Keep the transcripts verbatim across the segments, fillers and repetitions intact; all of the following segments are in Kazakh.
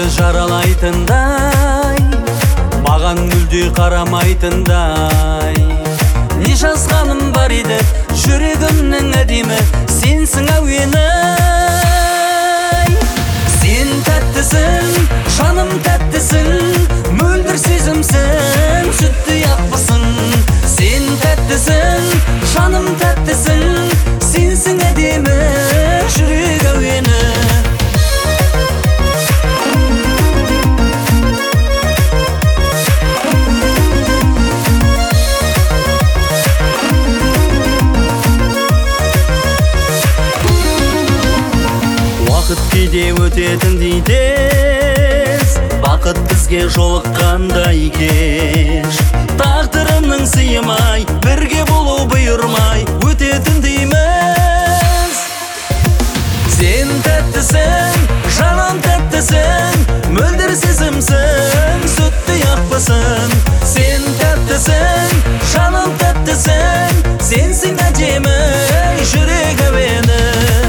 жаралайтындай, маған мүлде қарамайтындай. Не жазғаным бар еді жүрегімнің әдемі, сенсің әуені. Сен тәттісің, жаным тәттісің, мөлдір сезімсің, сүттей ақпысың. Сен тәттісің, жаным тәттісің, сенсің әдемі, жүрек әуені. Уақыт кейде өтетіндей тез, бақыт бізге жолыққандай кеш. Тағдырымның сыймай, бірге болу бұйырмай, өтетін дейміз. Сен тәттісің, жаным тәттісің, мөлдір сезімсің, сүттей ақпысың. Сен тәттісің, жаным тәттісің, сенсің әдемі, жүрек әуені.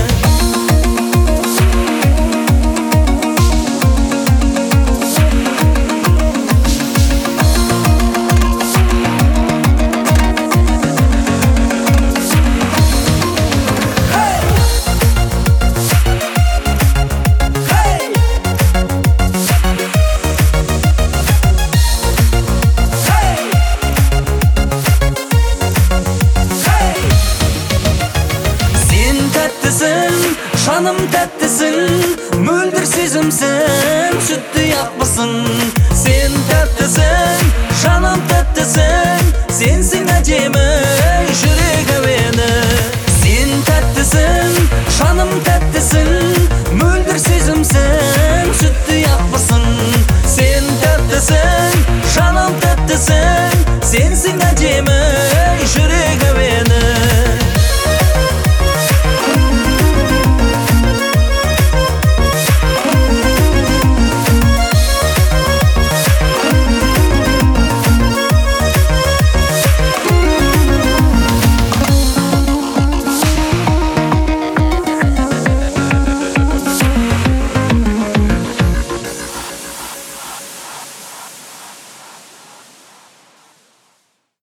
Жаным тәттісің, мөлдір сезімсің, сүттей ақпысың. Сен тәттісің, жаным тәттісің, сенсің әдемі, жүрек әуені. Сен тәттісің, жаным тәттісің, мөлдір сезімсің, сүттей ақпысың. Сен тәттісің, жаным тәттісің, сенсің әдемі.